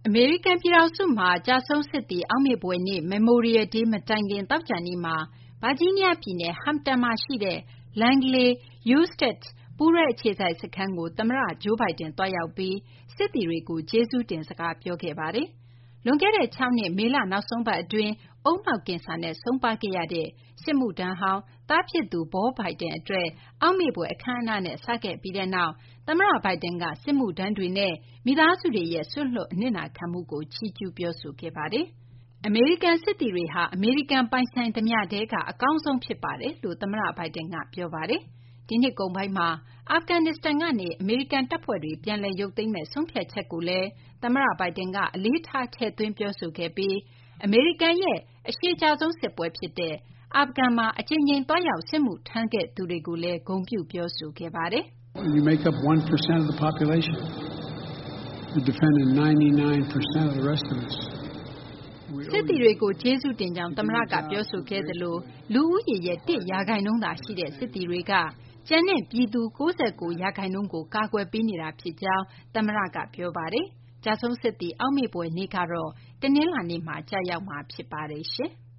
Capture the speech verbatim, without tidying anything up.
အမေရိကန်ပြည်ထောင်စုမှာကျဆုံးစစ်သည်အောက်မေ့ဘွယ်နေ့ Memorial Day မတိုင်ခင်သောကြာနေ့မှာဗာဂျီးနီးယားပြည်နယ် Hampton မှာရှိတဲ့ Langley Eustis ပူးတွဲအခြေစိုက်စခန်းကိုသမ္မတ Joe Biden သွားရောက်ပြီးစစ်သည်တွေကိုကျေးဇူးတင်စကားပြောခဲ့ပါတယ်။ လွန်ခဲ့တဲ့၆နှစ်မေလနောက်ဆုံးပတ်အတွင်းဦးနှောက်ကင်ဆာနဲ့ဆုံးပါးခဲ့ရတဲ့စစ်မှုထမ်းဟောင်းသားဖြစ်သူ Beau Biden အတွက်အောက်မေ့ဘွယ်အခမ်းအနားနဲ့စခဲ့ပြီးနောက်သမ္မတ Biden ကစစ်မှုထမ်းတွေနဲ့မိသားစုတွေရဲ့စွန့်လွှတ်အနစ်နာခံမှုကိုချီးကျူးပြောဆိုခဲ့ပါတယ်။ အမေရိကန်စစ်သည်တွေဟာအမေရိကန်ပိုင်ဆိုင်သမျှထဲကအကောင်းဆုံးဖြစ်ပါတယ်လို့သမ္မတ Biden ကပြောပါတယ်။ ဒီနှစ်ကုန်ပိုင်းမှာအာဖဂန်နစ္စတန်ကနေအမေရိကန်တပ်ဖွဲ့တွေပြန်လည်ရုပ်သိမ်းမယ့်ဆုံးဖြတ်ချက်ကိုလည်းသမ္မတ Biden ကအလေးထားထည့်သွင်းပြောဆိုခဲ့ပြီးအမေရိကန်ရဲ့အရှည်ကြာဆုံးစစ်ပွဲဖြစ်တဲ့အာဖဂန်မှာအကြိမ်ကြိမ်သွားရောက်စစ်မှုထမ်းခဲ့သူတွေကိုလည်းဂုဏ်ပြုပြောဆိုခဲ့ပါတယ်။ You make up one percent of the population. You're defending ninety-nine percent of the rest of us. စစ်သည်တွေကိုကျေးဇူးတင်ကြောင်းသမ္မတကပြောဆိုခဲ့သလိုလူဦးရေရဲ့တစ်ရာခိုင်နှုန်းသာရှိတဲ့စစ်သည်တွေကကျန်တဲ့ပြည်သူ၉၉ရာခိုင်နှုန်းကိုကာကွယ်ပေးနေတာဖြစ်ကြောင်းသမ္မတကပြောပါတယ်။ ကျဆုံးစစ်သည်အောက်မေ့ဘွယ်နေ့ကတော့တနင်္လာနေ့မှာကျရောက်မှာဖြစ်ပါတယ်ရှင်။